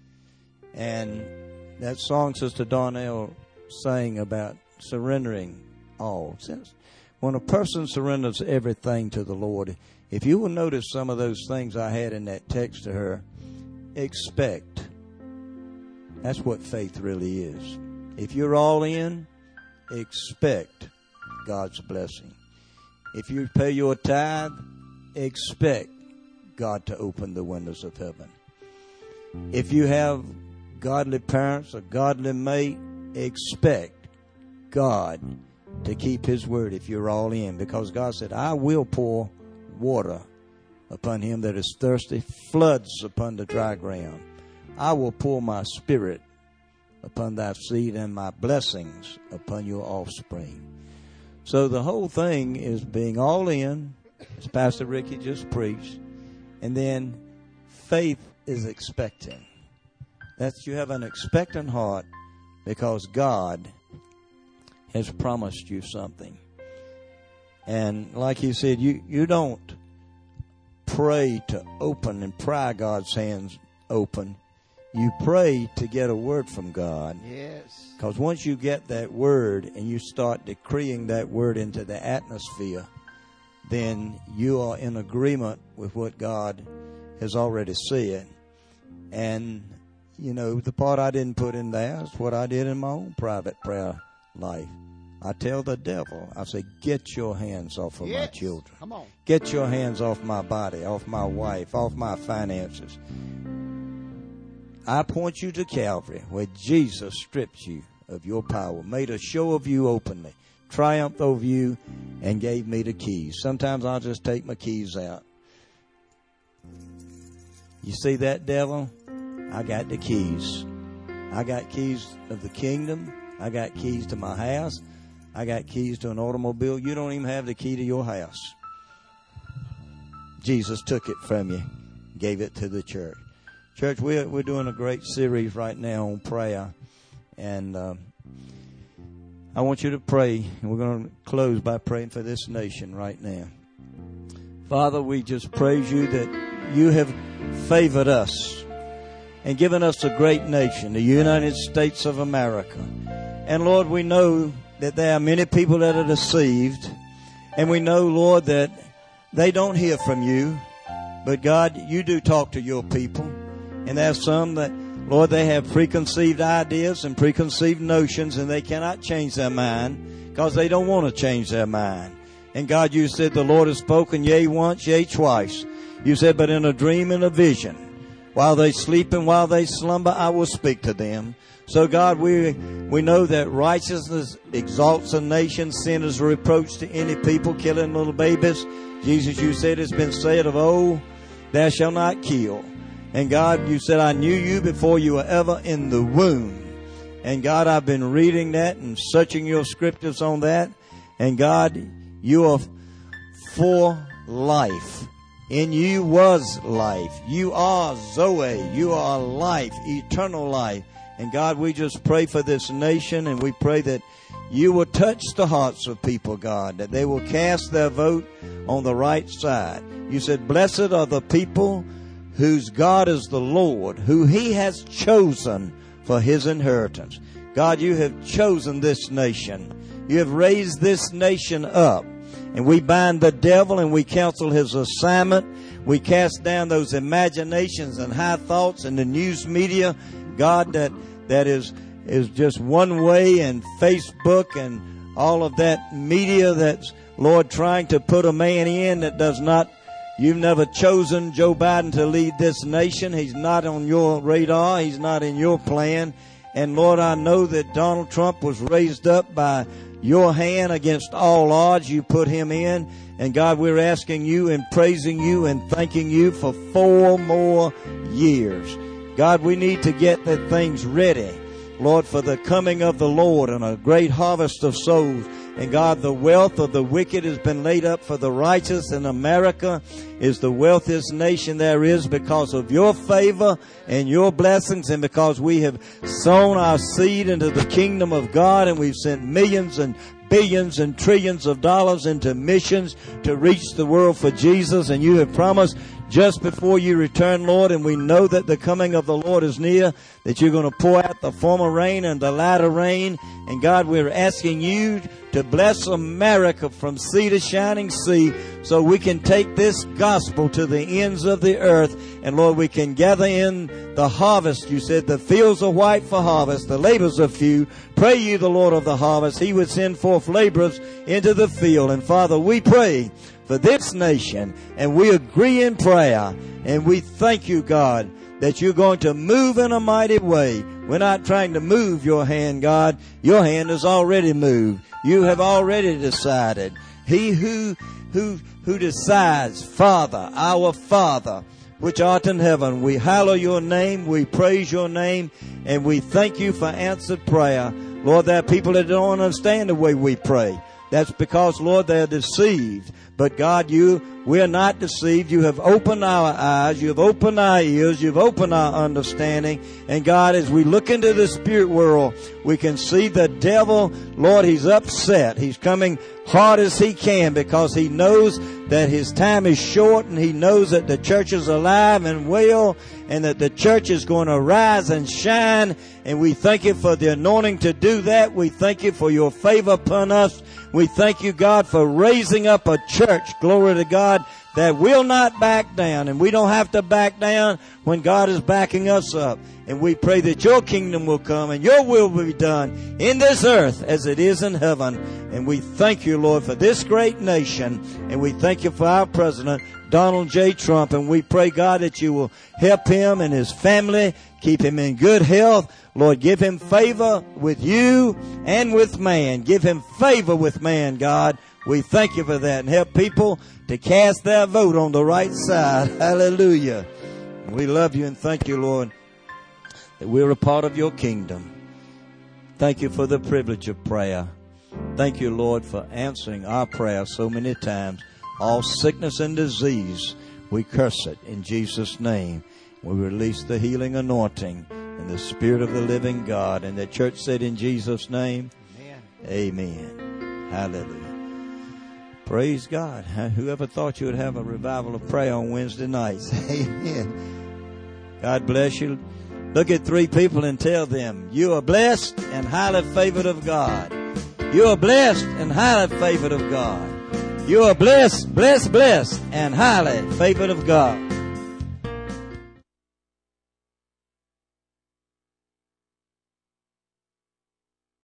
And that song Sister Darnell sang about surrendering all. Since when a person surrenders everything to the Lord, if you will notice some of those things I had in that text to her, expect. That's what faith really is. If you're all in, expect God's blessing. If you pay your tithe, expect God to open the windows of heaven. If you have godly parents, a godly mate, expect God to keep His word if you're all in. Because God said, I will pour water upon him that is thirsty, floods upon the dry ground. I will pour my spirit upon thy seed and my blessings upon your offspring. So the whole thing is being all in, as Pastor Ricky just preached, and then faith is expecting. That's you have an expectant heart because God has promised you something. And like he said, you, you don't pray to open and pry God's hands open. You pray to get a word from God. Yes. Because once you get that word and you start decreeing that word into the atmosphere, then you are in agreement with what God has already said. And, you know, the part I didn't put in there is what I did in my own private prayer life. I tell the devil, I say, get your hands off of yes. my children. Come on. Get your hands off my body, off my wife, off my finances. I point you to Calvary, where Jesus stripped you of your power, made a show of you openly, triumphed over you, and gave me the keys. Sometimes I'll just take my keys out. You see that, devil? I got the keys. I got keys of the kingdom. I got keys to my house. I got keys to an automobile. You don't even have the key to your house. Jesus took it from you, gave it to the church. Church, we're, we're doing a great series right now on prayer. And um, I want you to pray. And we're going to close by praying for this nation right now. Father, we just praise you that you have favored us and given us a great nation, the United States of America. And Lord, we know that there are many people that are deceived. And we know, Lord, that they don't hear from you. But God, you do talk to your people. And there's some that, Lord, they have preconceived ideas and preconceived notions, and they cannot change their mind because they don't want to change their mind. And God, you said the Lord has spoken, yea once, yea twice. You said, but in a dream and a vision. While they sleep and while they slumber, I will speak to them. So, God, we we know that righteousness exalts a nation. Sin is a reproach to any people, killing little babies. Jesus, you said it's been said of old, thou shalt not kill. And God, you said, I knew you before you were ever in the womb. And God, I've been reading that and searching your scriptures on that. And God, you are for life. In you was life. You are Zoe. You are life, eternal life. And God, we just pray for this nation, and we pray that you will touch the hearts of people, God, that they will cast their vote on the right side. You said, blessed are the people whose God is the Lord, who he has chosen for his inheritance. God, you have chosen this nation. You have raised this nation up. And we bind the devil and we cancel his assignment. We cast down those imaginations and high thoughts in the news media, God, that that is is just one way, and Facebook and all of that media that's, Lord, trying to put a man in that does not. You've never chosen Joe Biden to lead this nation. He's not on your radar. He's not in your plan. And Lord, I know that Donald Trump was raised up by your hand against all odds. You put him in. And God, we're asking you and praising you and thanking you for four more years. God, we need to get the things ready, Lord, for the coming of the Lord and a great harvest of souls. And God, the wealth of the wicked has been laid up for the righteous, and America is the wealthiest nation there is because of your favor and your blessings, and because we have sown our seed into the kingdom of God, and we've sent millions and billions and trillions of dollars into missions to reach the world for Jesus. And you have promised just before you return, Lord, and we know that the coming of the Lord is near, that you're going to pour out the former rain and the latter rain. And God, we're asking you to bless America from sea to shining sea, so we can take this gospel to the ends of the earth. And Lord, we can gather in the harvest. You said the fields are white for harvest, the labors are few. Pray you the Lord of the harvest, he would send forth laborers into the field. And Father, we pray for this nation, and we agree in prayer, and we thank you, God, that you're going to move in a mighty way. We're not trying to move your hand, God. Your hand has already moved. You have already decided. He who who who decides, Father, our Father, which art in heaven, we hallow your name, we praise your name, and we thank you for answered prayer. Lord, there are people that don't understand the way we pray. That's because, Lord, they're deceived. But God, you, we're not deceived. You have opened our eyes. You have opened our ears. You've opened our understanding. And God, as we look into the spirit world, we can see the devil, Lord, he's upset. He's coming hard as he can because he knows that his time is short, and he knows that the church is alive and well, and that the church is going to rise and shine. And we thank you for the anointing to do that. We thank you for your favor upon us. We thank you, God, for raising up a church, glory to God, that will not back down. And we don't have to back down when God is backing us up. And we pray that your kingdom will come and your will will be done in this earth as it is in heaven. And we thank you, Lord, for this great nation. And we thank you for our president, Donald J. Trump. And we pray, God, that you will help him and his family, keep him in good health. Lord, give him favor with you and with man. Give him favor with man, God. We thank you for that. And help people to cast their vote on the right side. Hallelujah. We love you and thank you, Lord, that we're a part of your kingdom. Thank you for the privilege of prayer. Thank you, Lord, for answering our prayer so many times. All sickness and disease, we curse it in Jesus' name. We release the healing anointing in the Spirit of the living God. And the church said in Jesus' name, amen. Amen. Hallelujah. Praise God. Whoever thought you would have a revival of prayer on Wednesday nights? Amen. God bless you. Look at three people and tell them, you are blessed and highly favored of God. You are blessed and highly favored of God. You are blessed, blessed, blessed, and highly favored of God.